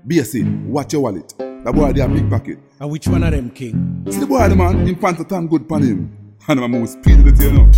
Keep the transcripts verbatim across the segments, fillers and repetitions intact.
Basic, watch your wallet. That boy they a big pocket. And which one of them, King? See the boy the man, him pants a tan good pan him. And I'm more speed with it, you know.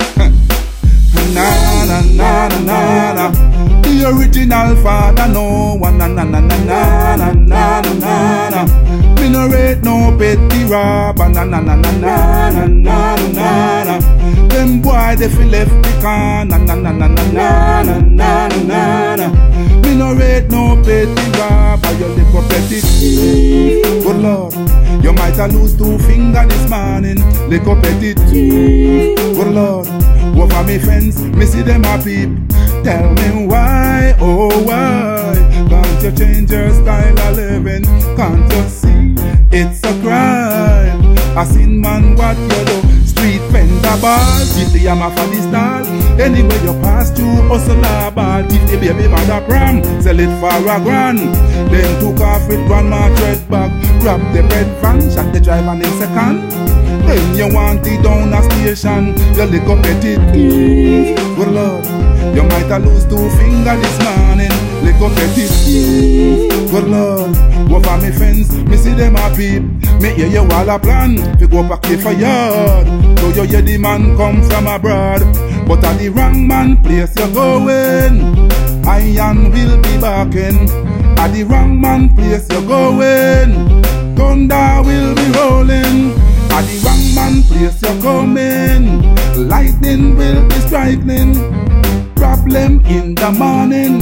Na na na na na na. The original father no one na na na na na na na na na. Me no rate no petty robber na na na na na na na na na. Them boy they feel left the can na na na na na na na na na na. Me no rate no petty robber, you live for petty thief. Good Lord, you might a lose two fingers this morning. Lick up petty thief. Good Lord, over me fence, me see them a peep. Tell me why, oh why? Can't you change your style of living? Can't you see it's a crime? I seen man what you do. Street fender ball, give the hammer for the stall. Anyway you pass through, hustle a ball. Give the baby mother pram, sell it for a grand. Then took off with grandma tread bag. Grab the bread van, shot the driver in second. Then you want it down a station, you lick up at it. Good Lord, you might a lose two fingers this morning. Lick up at it. Good Lord, over me fence, me see them a peep. Me hear you all a plan, to go back here for yard. So you hear the man come from abroad, but at the wrong man place you going. Iron will be backing. At the wrong man place you going. Thunder will be rolling. At the wrong man place you coming. Lightning will be striking. Problem in the morning,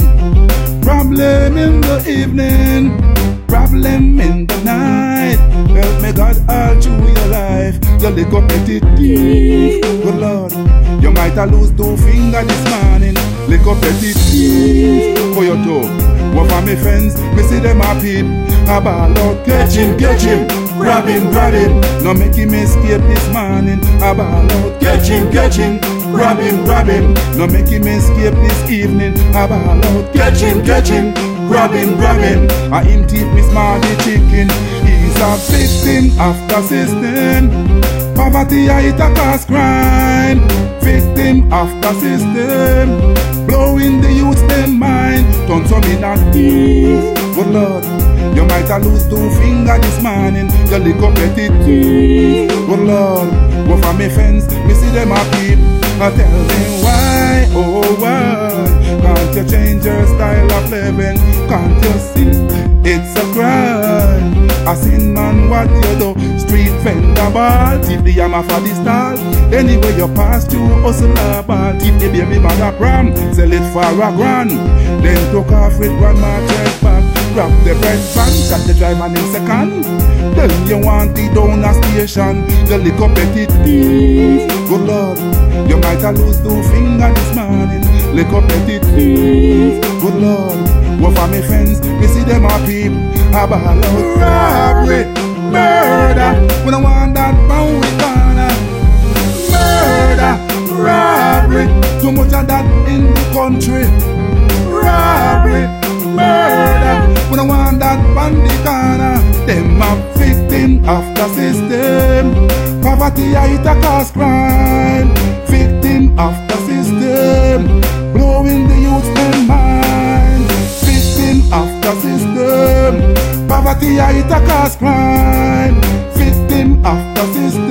problem in the evening, problem in the night. Help me God all through your life. You lick up at it. Good Lord, you might a lose two fingers this morning. Lick up at it. For your toe, over me fence, me see them a peep. A ball out, catch him, catch him. Grab him, grab him, no make him escape this morning. A ball out, catch him, catch him. Grab him, grab him, no make him escape this evening. A ball out, catch him, catch him. Grab him, grab him, a him teeth me smart the chicken. He's a victim of the system. Poverty a it a cause crime. Victim of the system. Blowing the youth them mind. Turn some in a thief. Good Lord, you might a lose two fingers this morning. You lick up at it. Good Lord, over me fence, me see them a peep. Now tell me why, oh why? Can't you change your style of living? Can't you see it's a crime? I seen man what you do. Street fender ball, tip the hammer for the stall. Anyway you pass through, hustle a ball. Tip the baby mother pram, sell it for a grand. Then took off with grandma tread back. Grab the bread van, shot the driver in second. Then you want it down a station, you lick up at it. Good Lord, you might a lose two fingers this morning. Lick up at it. Good Lord, over me fence, me see them a peep. A ball out, robbery, murder. We don't want that pound we gonna. Murder, robbery, too much of that in the country. Robbery, murder, we don't want that bandicana. Them a victim of the system. Poverty a it a cause crime. Victim of the system. Blowing the youth them mind. Victim of the system. Poverty a it a cause crime. Victim of the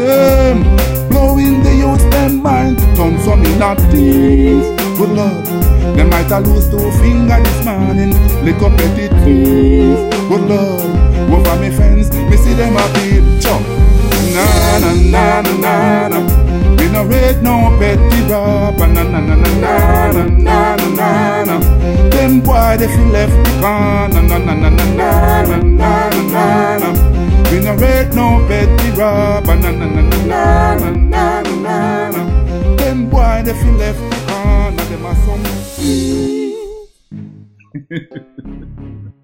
system. Blowing the youth them mind. Turn some in a thief. Good Lord, they might a lose two fingers this morning. Lick up at it. Good Lord, over me fence, me see them a peep. Chop. Na na na na na na. We no rate no petty robber. Na na na na na na na na na. Them boy they feel left the can. Na na na na na na na na na na. We no rate no petty robber. Na na na na na na na na na. Them boy they feel left the can. Na them a some.